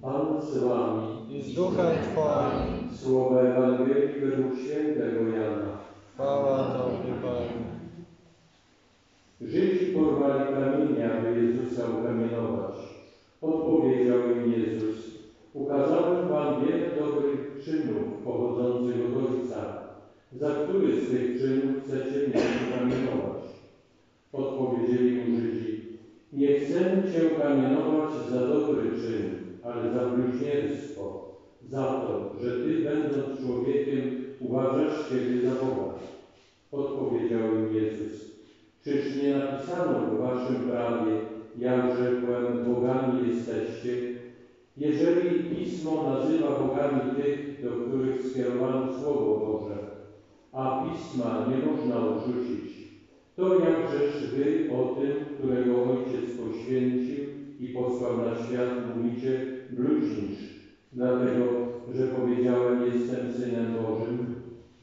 Pan z wami i z duchem Twoim. Słowa Ewangelii według świętego Jana. Chwała Tobie, Panie. Żydzi porwali kamienia, aby Jezusa ukamienować. Odpowiedział im Jezus: ukazałem wam wiele dobrych czynów pochodzących od Ojca. Za który z tych czynów chcecie mnie ukamienować? Odpowiedzieli mu Żydzi: nie chcemy Cię ukamienować za dobry czyn, ale za bluźnierstwo, za to, że Ty, będąc człowiekiem, uważasz siebie za Boga. Odpowiedział im Jezus: czyż nie napisano w waszym prawie, jak rzekłem, bogami jesteście? Jeżeli Pismo nazywa bogami tych, do których skierowano Słowo Boże, a Pisma nie można odrzucić, to jakżeż wy o tym, którego Ojciec poświęcił i posłał na świat, mówicie, bluźnisz, dlatego, że powiedziałem, jestem Synem Bożym?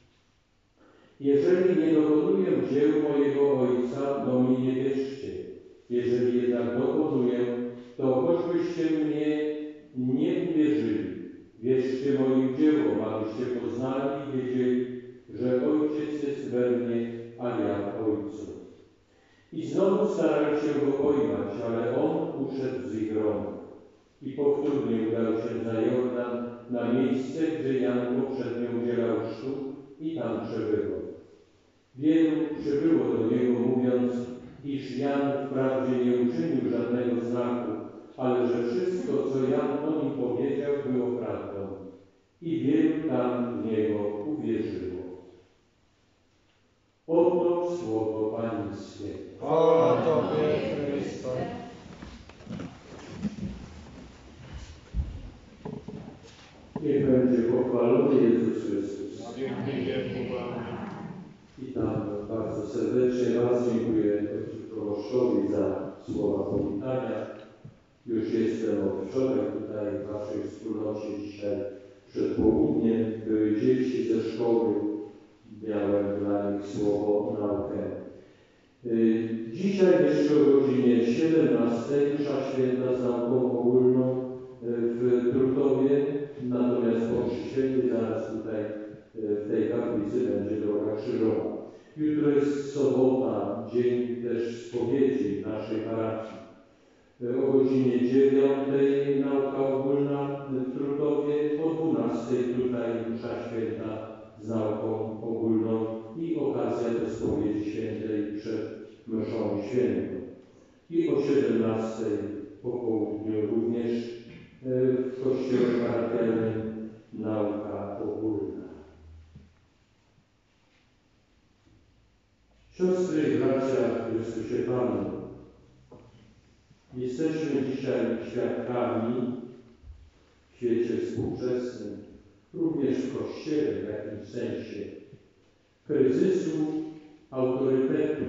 Jeżeli nie dokonuję dzieł mojego Ojca, to mi nie wierzcie. Jeżeli jednak dokonuję, to choćbyście mnie nie uwierzyli. Wierzcie moim dziełom, abyście poznali i wiedzieli, że Ojciec jest we mnie, a ja w Ojcu. I znowu starali się go pojmać, ale on uszedł z ich rąk i powtórnie udał się za Jordan, na miejsce, gdzie Jan poprzednio udzielał chrztu i tam przebywał. Wielu przybyło do niego, mówiąc, iż Jan wprawdzie nie uczynił żadnego znaku, ale że wszystko, co Jan o nim powiedział, było prawdą. I wielu tam w niego uwierzyło. Oto słowo Pańskie. Chwała Tobie, Chryste. Niech będzie pochwalony Jezus Chrystus. I tam bardzo serdecznie Was dziękuję Ojcu Proboszczowi za słowa powitania. Już jestem od wczoraj tutaj w Waszej wspólnocie. Dzisiaj przed południem były dzieci ze szkoły. Miałem dla nich słowo, naukę. Dzisiaj jeszcze o godzinie 17 msza święta z nauką ogólną w Trutowie, natomiast po mszy świętej zaraz tutaj w tej kaplicy będzie droga krzyżowa. Jutro jest sobota, dzień też spowiedzi naszej parafii. O godzinie 9 nauka ogólna w Trutowie, o 12 tutaj msza święta z nauką ogólną i okazja do spowiedzi świętej przed mszą świętą. I o 17 po południu również w kościele parafialnym nauka ogólna. Siostry i bracia w Chrystusie Panu, jesteśmy dzisiaj świadkami w świecie współczesnym, również w Kościele w jakimś sensie, kryzysu autorytetu.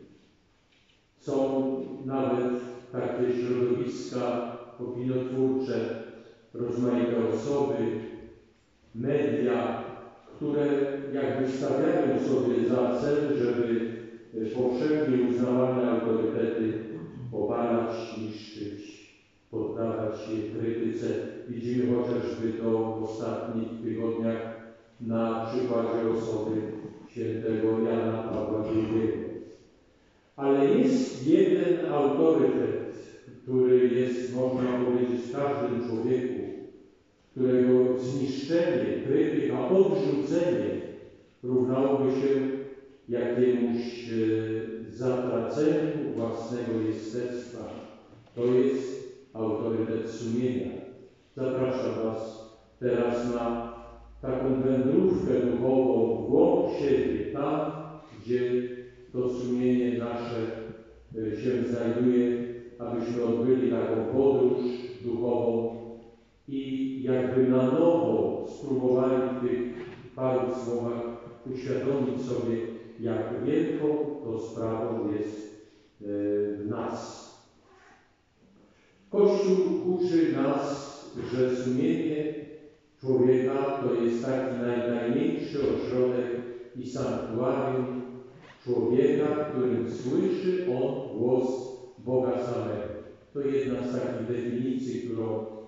Są nawet takie środowiska opiniotwórcze, rozmaite osoby, media, które jakby stawiają sobie za cel, żeby powszechnie uznawane autorytety obalać, niszczyć, poddawać je krytyce. Widzimy chociażby to w ostatnich tygodniach na przykładzie osoby świętego Jana Pawła II. Ale jest jeden autorytet, który jest, można powiedzieć, w każdym człowieku, którego zniszczenie, krytyka, odrzucenie równałoby się jakiemuś zatraceniu własnego jestestwa. To jest autorytet sumienia. Zapraszam Was teraz na taką wędrówkę duchową w głąb siebie, tam, gdzie to sumienie nasze się znajduje, abyśmy odbyli taką podróż duchową i jakby na nowo spróbowali w tych paru słowach uświadomić sobie, jak wielką to sprawą jest w nas. Kościół uczy nas, że sumienie człowieka to jest taki najtajniejszy ośrodek i sanktuarium człowieka, którym słyszy on głos Boga samego. To jedna z takich definicji, którą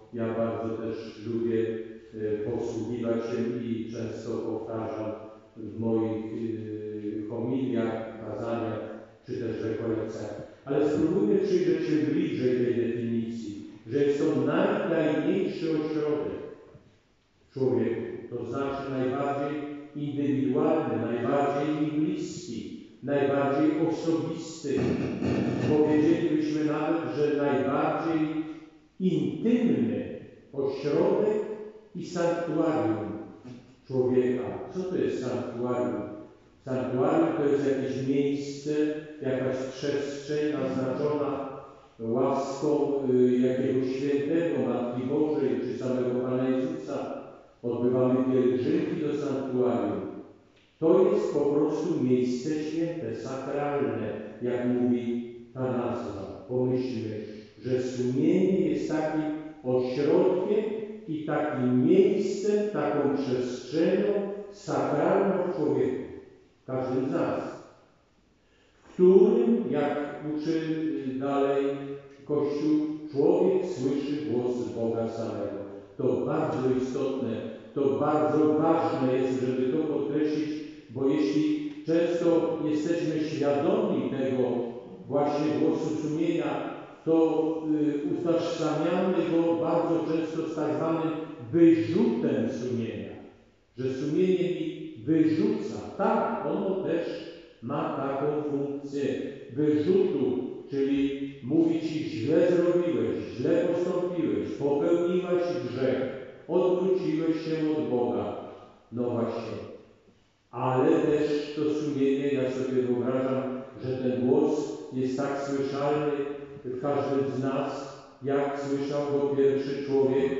ja bardzo też lubię posługiwać się i często powtarzam w moich homiliach, kazaniach, czy też rekolekcjach. Ale spróbujmy przyjrzeć się bliżej tej definicji, że jest to najtajniejszy ośrodek w człowieku, to znaczy najbardziej indywidualny, najbardziej mi bliski, najbardziej osobisty. Powiedzielibyśmy nawet, że najbardziej intymny ośrodek i sanktuarium człowieka. Co to jest sanktuarium? Sanktuarium to jest jakieś miejsce, jakaś przestrzeń naznaczona łaską jakiegoś świętego, Matki Bożej czy samego Pana Jezusa. Odbywamy pielgrzymki do sanktuarium. To jest po prostu miejsce święte, sakralne, jak mówi ta nazwa. Pomyślmy, że sumienie jest takim ośrodkiem i takim miejscem, taką przestrzenią sakralną w człowieku, w każdym z nas, w którym, jak uczy dalej Kościół, człowiek słyszy głos Boga samego. To bardzo istotne, to bardzo ważne jest, żeby to podkreślić, bo jeśli często jesteśmy świadomi tego właśnie głosu sumienia, to utożsamiamy go bardzo często z tak zwanym wyrzutem sumienia, że sumienie mi wyrzuca. Tak, ono też ma taką funkcję wyrzutu, czyli mówi Ci, źle zrobiłeś, źle postąpiłeś, popełniłaś grzech, odwróciłeś się od Boga. No właśnie. Ale też to sumienie, ja sobie wyobrażam, że ten głos jest tak słyszalny w każdym z nas, jak słyszał go pierwszy człowiek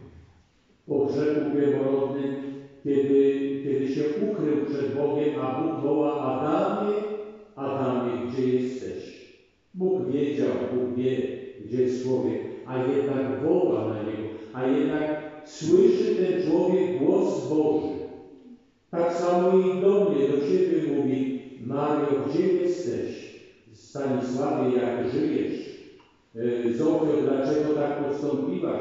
po grzechu pierworodnym, kiedy się ukrył przed Bogiem, a Bóg woła: Adamie, Adamie, gdzie jesteś? Bóg wiedział, Bóg wie, gdzie jest człowiek, a jednak woła na niego, a jednak słyszy ten człowiek głos Boży. Tak samo i do mnie, do Ciebie mówi: Mario, gdzie jesteś? Stanisławie, jak żyjesz? Zofio, dlaczego tak postąpiłaś?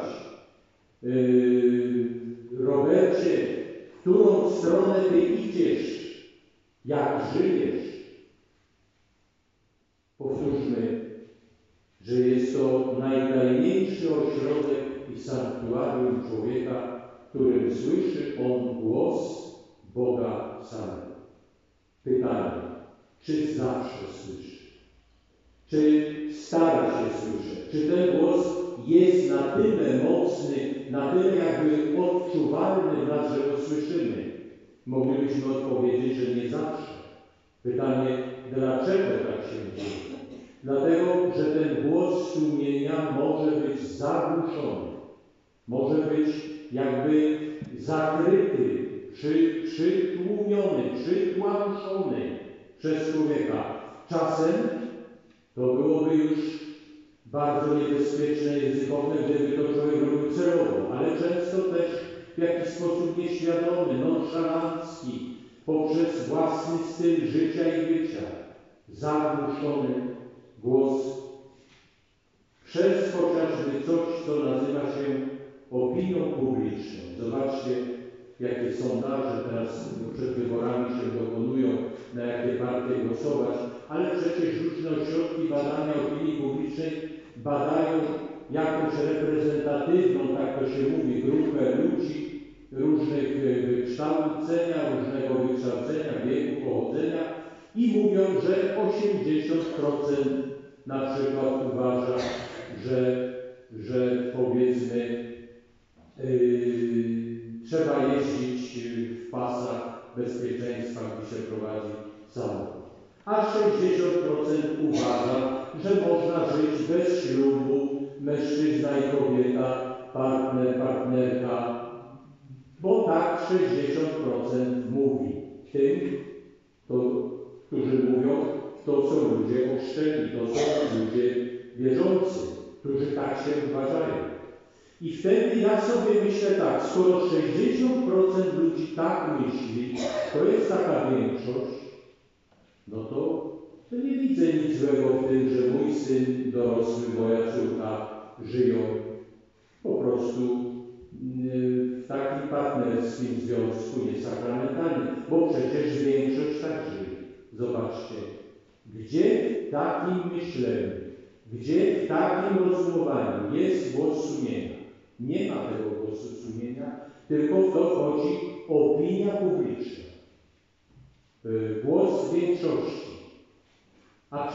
Robercie, w którą stronę Ty idziesz? Jak żyjesz? Powtórzmy, że jest to najtajniejszy ośrodek i sanktuarium człowieka, w którym słyszy on głos Boga samego. Pytanie, czy zawsze słyszy? Czy stara się słyszeć? Czy ten głos jest na tyle mocny, na tyle jakby odczuwalny w nas, że go słyszymy? Moglibyśmy odpowiedzieć, że nie zawsze. Pytanie, dlaczego tak się dzieje? Dlatego, że ten głos sumienia może być zagłuszony, może być jakby zakryty, przytłumiony, przytłamszony przez człowieka. Czasem to byłoby już bardzo niebezpieczne, ryzykowne, gdyby to człowiek robił celowo, ale często też w jakiś sposób nieświadomy, nonszalancki, poprzez własny styl życia i bycia. Zagłuszony głos przez chociażby coś, co nazywa się opinią publiczną. Zobaczcie, jakie sondaże teraz przed wyborami się dokonują, na jakie partie głosować, ale przecież różne ośrodki badania opinii publicznej badają jakąś reprezentatywną, tak to się mówi, grupę ludzi różnych wykształcenia, różnego wykształcenia, wieku, pochodzenia i mówią, że 80% na przykład uważa, że powiedzmy trzeba jeździć w pasach bezpieczeństwa, gdy się prowadzi samochód. A 60% uważa, że można żyć bez ślubu, mężczyzna i kobieta, partner, partnerka, bo tak 60% mówi. Tym, którzy mówią, to są ludzie ochrzczeni, to są ludzie wierzący, którzy tak się uważają. I wtedy ja sobie myślę tak, skoro 60% ludzi tak myśli, to jest taka większość, no to nie widzę nic złego w tym, że mój syn dorosły, moja córka żyją po prostu prostu w takim partnerskim związku niesakramentalnym, bo przecież większość tak żyje. Zobaczcie, gdzie w takim myśleniu, gdzie w takim rozumowaniu jest głos sumienia? Nie ma tego głosu sumienia, tylko w to wchodzi opinia publiczna. Głos większości. A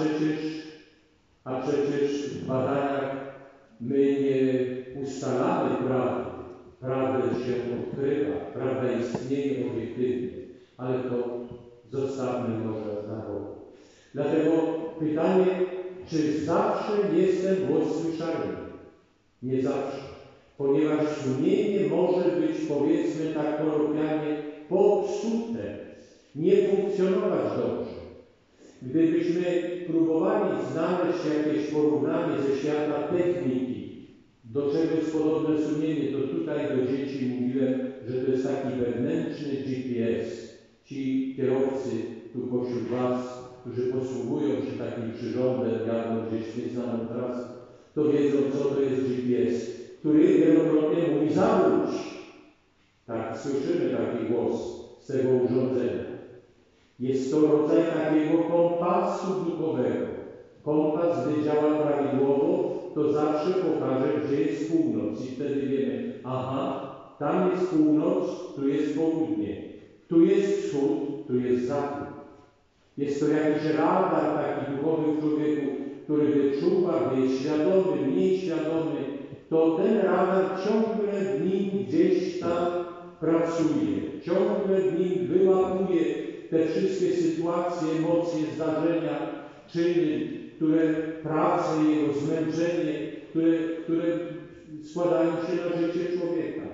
przecież w badaniach my nie ustalamy prawdy. Prawda się odkrywa, prawda istnieje obiektywnie, ale to zostawmy może na bok. Dlatego pytanie, czy zawsze jest ten głos słyszalny? Nie zawsze, ponieważ sumienie może być, powiedzmy tak kolokwialnie, popsute, nie funkcjonować dobrze. Gdybyśmy próbowali znaleźć jakieś porównanie ze świata techniki, do czego jest podobne sumienie, to tutaj do dzieci mówiłem, że to jest taki wewnętrzny GPS. Ci kierowcy tu pośród Was, którzy posługują się takim przyrządem, jadą gdzieś nieznaną trasę, to wiedzą, co to jest GPS, który wielokrotnie mówi zawróć. Tak, słyszymy taki głos z tego urządzenia. Jest to rodzaj takiego kompasu duchowego. Kompas, gdy działa prawidłowo, to zawsze pokaże, gdzie jest północ. I wtedy wiemy, aha, tam jest północ, tu jest południe. Tu jest wschód, tu jest zachód. Jest to jakiś radar taki duchowy w człowieku, który wyczuwa, gdy jest świadomy, mniej świadomy, to ten radar ciągle w nim gdzieś tam pracuje. Ciągle w nim wyłapuje te wszystkie sytuacje, emocje, zdarzenia, czyny, pracę jego, zmęczenie, które składają się na życie człowieka.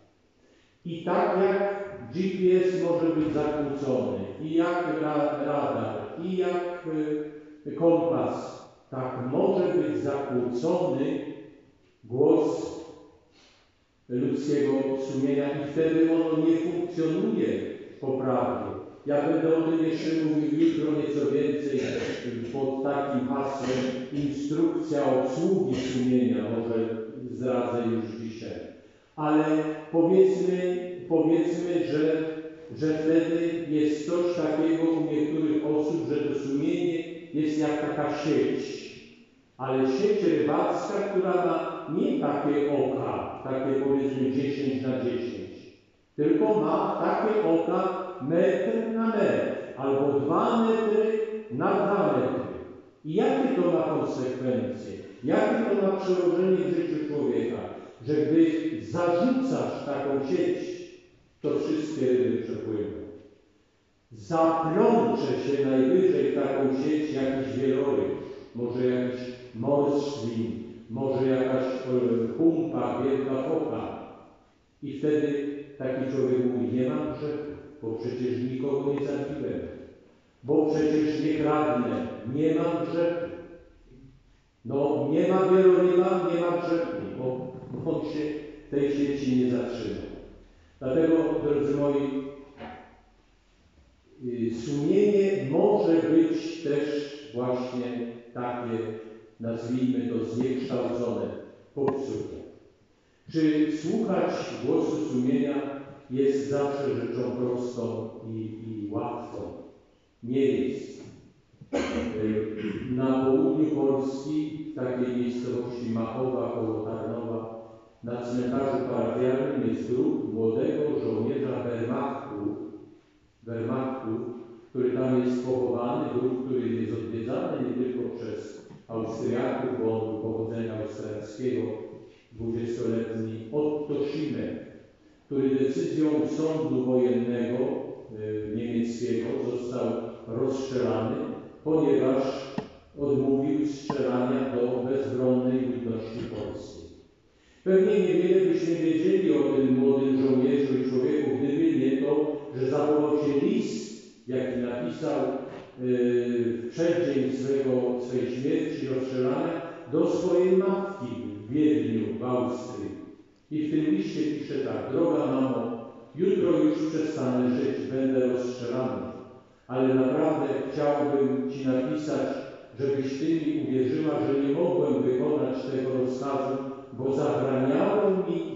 I tak jak GPS może być zakłócony, i jak radar, i jak kompas, tak może być zakłócony głos ludzkiego sumienia i wtedy ono nie funkcjonuje poprawnie. Ja będę o tym jeszcze mówił jutro nieco więcej pod takim hasłem instrukcja obsługi sumienia, może zdradzę już dzisiaj. Ale powiedzmy, że wtedy jest coś takiego u niektórych osób, że to sumienie jest jak taka sieć. Ale sieć rybacka, która ma nie takie oka, takie powiedzmy 10 na 10, tylko ma takie oka metr na metr, albo 2 metry na 2 metry. I jakie to ma konsekwencje? Jakie to ma przełożenie w życiu człowieka? Że gdy zarzucasz taką sieć, to wszystkie ryby przepłyną. Zaplącze się najwyżej w taką sieć jakiś wieloryb, może jakiś morświn, może jakaś humpa, wielka foka. I wtedy taki człowiek mówi, nie mam grzechu, bo przecież nikogo nie zabiłem, bo przecież nie kradnę, nie mam grzechu. No nie ma wieloryba, nie ma grzechu, bo on się w tej sieci nie zatrzyma. Dlatego, drodzy moi, sumienie może być też właśnie takie, nazwijmy to, zniekształcone, popsute. Czy słuchać głosu sumienia jest zawsze rzeczą prostą i łatwą? Nie jest. Na południu Polski, w takiej miejscowości Machowa koło Tarnowa, na cmentarzu parafialnym jest grób młodego żołnierza Wehrmachtu, który tam jest pochowany, grób, który jest odwiedzany nie tylko przez Austriaków, bo on był pochodzenia austriackiego, 20-letni Otto Schimek, który decyzją sądu wojennego niemieckiego został rozstrzelany, ponieważ odmówił strzelania do bezbronnej ludności polskiej. Pewnie niewiele byśmy wiedzieli o tym młodym żołnierzu i człowieku, gdyby nie to, że zachował się list, jaki napisał w przeddzień swej śmierci, rozstrzelania, do swojej matki w Wiedniu, w Austrii. I w tym liście pisze tak: droga mamo, jutro już przestanę żyć, będę rozstrzelany, ale naprawdę chciałbym Ci napisać, żebyś Ty mi uwierzyła, że nie mogłem wykonać tego rozkazu, bo zabraniało mi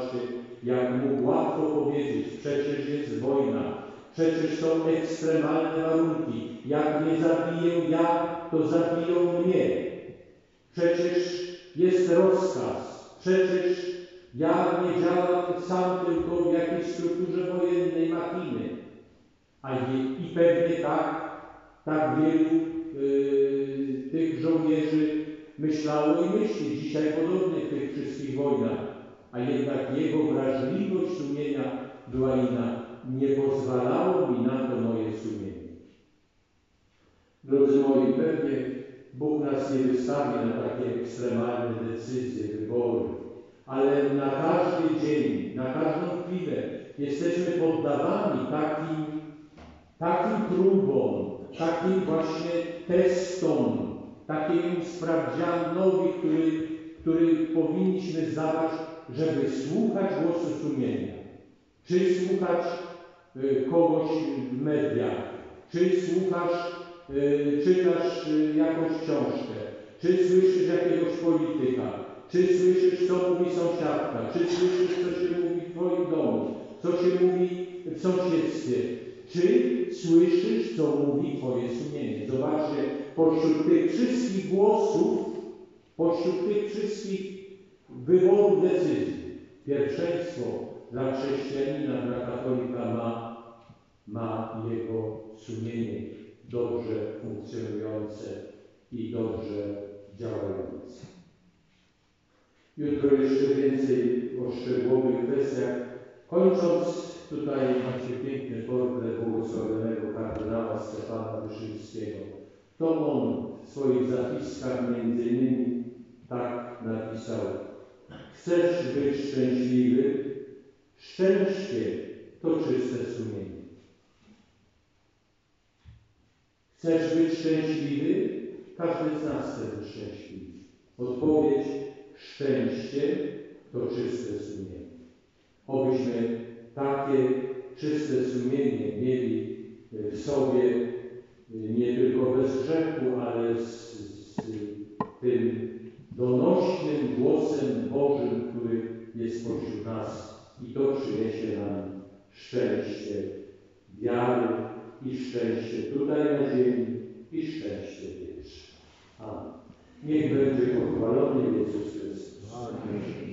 zobaczcie, jak mógł łatwo powiedzieć, przecież jest wojna, przecież są ekstremalne warunki, jak nie zabiję ja, to zabiją mnie. Przecież jest rozkaz, przecież ja nie działam sam tylko w jakiejś strukturze wojennej machiny. I pewnie tak wielu tych żołnierzy myślało i myśli dzisiaj podobnie w tych wszystkich wojnach. A jednak jego wrażliwość sumienia była inna. Nie pozwalało mi na to moje sumienie. Drodzy moi, pewnie Bóg nas nie wystawi na takie ekstremalne decyzje, wybory, ale na każdy dzień, na każdą chwilę jesteśmy poddawani takim próbom, takim właśnie testom, takiemu sprawdzianowi, który powinniśmy zdawać, żeby słuchać głosu sumienia. Czy słuchać kogoś w mediach, czy czytasz jakąś książkę, czy słyszysz jakiegoś polityka, czy słyszysz, co mówi sąsiadka, czy słyszysz, co się mówi w twoim domu, co się mówi w sąsiedztwie, czy słyszysz, co mówi twoje sumienie. Zobaczcie, pośród tych wszystkich głosów, pośród tych wszystkich wyborów decyzji, pierwszeństwo dla chrześcijanina, dla katolika ma jego sumienie dobrze funkcjonujące i dobrze działające. Jutro jeszcze więcej o szczegółowych kwestiach. Kończąc, tutaj macie piękny portret błogosławionego kardynała Stefana Wyszyńskiego. To on w swoich zapiskach między innymi tak napisał: chcesz być szczęśliwy? Szczęście to czyste sumienie. Chcesz być szczęśliwy? Każdy z nas chce być szczęśliwy. Odpowiedź: szczęście to czyste sumienie. Obyśmy takie czyste sumienie mieli w sobie nie tylko bez grzechu, ale z tym donośnym głosem Bożym, który jest pośród nas, i to przyniesie nam szczęście wiary i szczęście tutaj na ziemi i szczęście wieczne. Amen. Niech będzie pochwalony Jezus Chrystus. Amen.